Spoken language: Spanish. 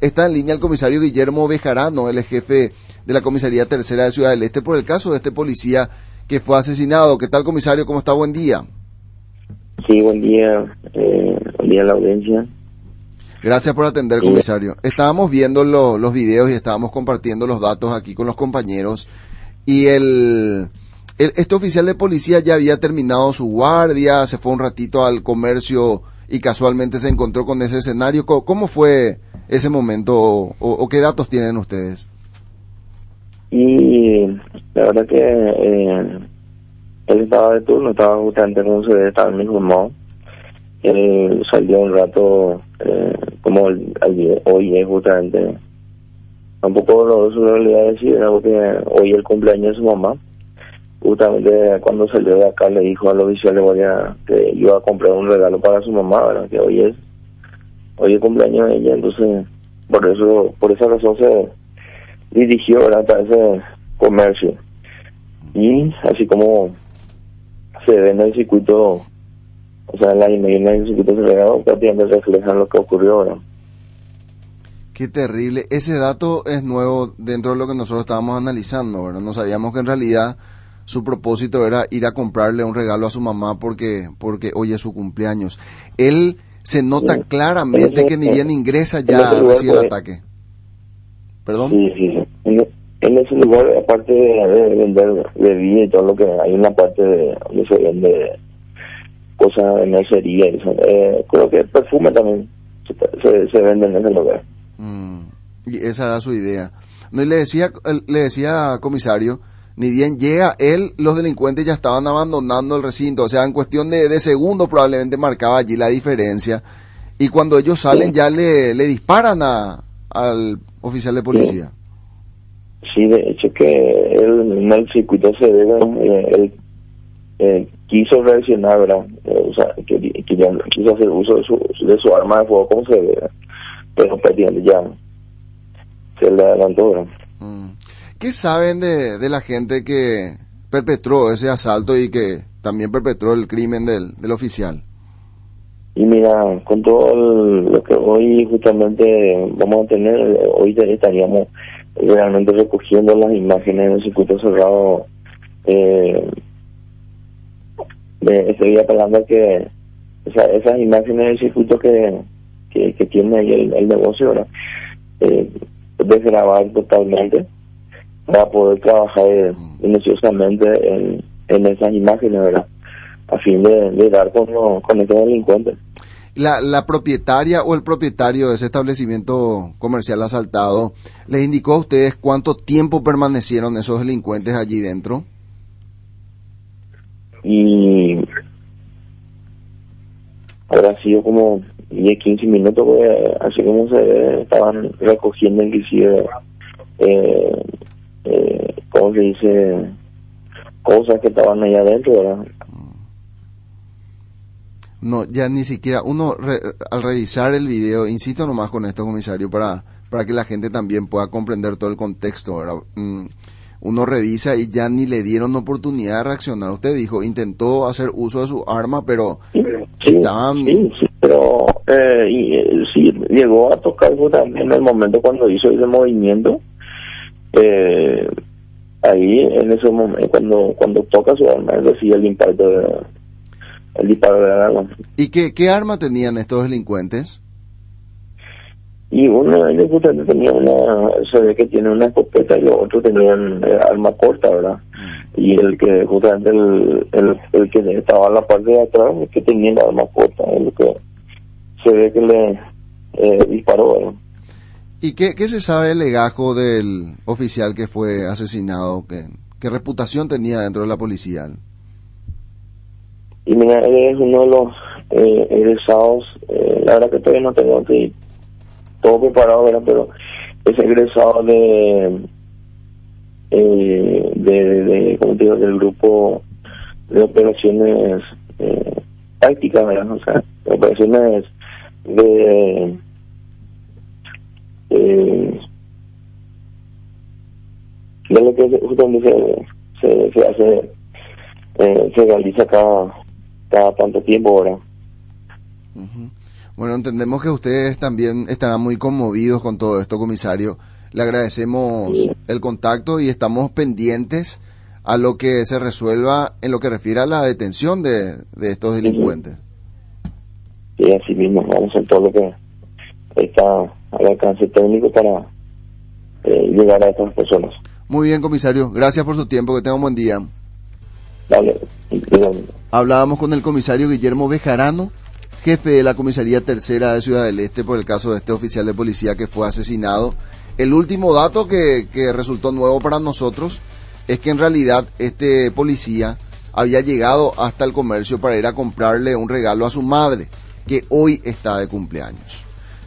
Está en línea el comisario Guillermo Bejarano, el jefe de la Comisaría Tercera de Ciudad del Este, por el caso de este policía que fue asesinado. ¿Qué tal, comisario? ¿Cómo está? Buen día. Sí, buen día a la audiencia. Gracias por atender, comisario. Estábamos viendo los videos y estábamos compartiendo los datos aquí con los compañeros. Y este oficial de policía ya había terminado su guardia, se fue un ratito al comercio y casualmente se encontró con ese escenario. ¿Cómo fue ese momento o qué datos tienen ustedes? Y la verdad que él estaba de turno, estaba justamente como se ve, estaba en mi informó. Él salió un rato, como hoy es justamente, tampoco lo le voy a decir, ¿no? Porque hoy es el cumpleaños de su mamá. Justamente cuando salió de acá le dijo al oficial que iba a comprar un regalo para su mamá, ¿verdad? Que hoy es el cumpleaños de ella, entonces por esa razón se dirigió, ¿verdad?, para ese comercio. Y así como se ve en el circuito, o sea, en la imagen del circuito cerrado, prácticamente reflejan lo que ocurrió, ¿verdad? Qué terrible. Ese dato es nuevo dentro de lo que nosotros estábamos analizando, ¿verdad? No sabíamos que en realidad su propósito era ir a comprarle un regalo a su mamá porque hoy es su cumpleaños. Él se nota claramente que ni bien ingresa ya recibe el ataque. ¿Perdón? Sí. En ese lugar, aparte de vender bebida y todo lo que hay, una parte donde se vende cosas de mercería, creo que perfume también se vende en ese lugar. Y esa era su idea. No, y le decía, comisario, ni bien llega él, los delincuentes ya estaban abandonando el recinto, o sea, en cuestión de segundos probablemente marcaba allí la diferencia, y cuando ellos salen ya le disparan al oficial de policía. Sí, de hecho que él en el circuito se ve, él quiso reaccionar, ¿verdad? O sea, que ya quiso hacer uso de su arma de fuego, como se ve, ¿verdad? Pero prácticamente ya se le adelantó, ¿verdad? ¿Qué saben de la gente que perpetró ese asalto y que también perpetró el crimen del oficial? Y mira, con todo lo que hoy justamente vamos a tener, hoy estaríamos realmente recogiendo las imágenes del circuito cerrado. Estoy apelando a que esas imágenes del circuito que tiene ahí el negocio, ¿verdad? Desgrabar totalmente para poder trabajar minuciosamente en esas imágenes, ¿verdad?, a fin de dar con estos delincuentes. La propietaria o el propietario de ese establecimiento comercial asaltado, ¿les indicó a ustedes cuánto tiempo permanecieron esos delincuentes allí dentro? Y habrá sido como 10, 15 minutos, porque así como se ve, estaban recogiendo inclusive, ¿cómo se dice?, cosas que estaban allá adentro, ¿verdad? No, ya ni siquiera uno al revisar el video, insisto nomás con esto, comisario, para que la gente también pueda comprender todo el contexto, ¿verdad? Uno revisa y ya ni le dieron oportunidad de reaccionar. Usted dijo, intentó hacer uso de su arma, pero estaban... Sí, pero sí, llegó a tocar también en el momento cuando hizo ese movimiento. Ahí, en ese momento, cuando toca su arma, es decir, el impacto el disparo de la arma. ¿Y qué arma tenían estos delincuentes? Y uno de ellos justamente tenía se ve que tiene una escopeta y los otros tenían arma corta, ¿verdad? Y el que justamente el que estaba en la parte de atrás, el que tenía la arma corta, el que se ve que le disparó, ¿verdad? ¿Y qué se sabe del legajo del oficial que fue asesinado? ¿Qué reputación tenía dentro de la policía? Y mira, él es uno de los egresados, la verdad que todavía no tengo todo preparado, ¿verdad? Pero es egresado como te digo, del grupo de operaciones tácticas, ¿verdad? O sea, operaciones de lo que justamente se hace, se realiza cada tanto tiempo, ¿verdad? Bueno, entendemos que ustedes también estarán muy conmovidos con todo esto, comisario. Le agradecemos el contacto y estamos pendientes a lo que se resuelva en lo que refiere a la detención de estos delincuentes. Sí, así mismo, vamos a hacer todo lo que está al alcance técnico para llegar a estas personas. Muy bien, comisario. Gracias por su tiempo. Que tenga un buen día. Dale, dígame. Hablábamos con el comisario Guillermo Bejarano, jefe de la Comisaría Tercera de Ciudad del Este, por el caso de este oficial de policía que fue asesinado. El último dato que resultó nuevo para nosotros es que en realidad este policía había llegado hasta el comercio para ir a comprarle un regalo a su madre, que hoy está de cumpleaños.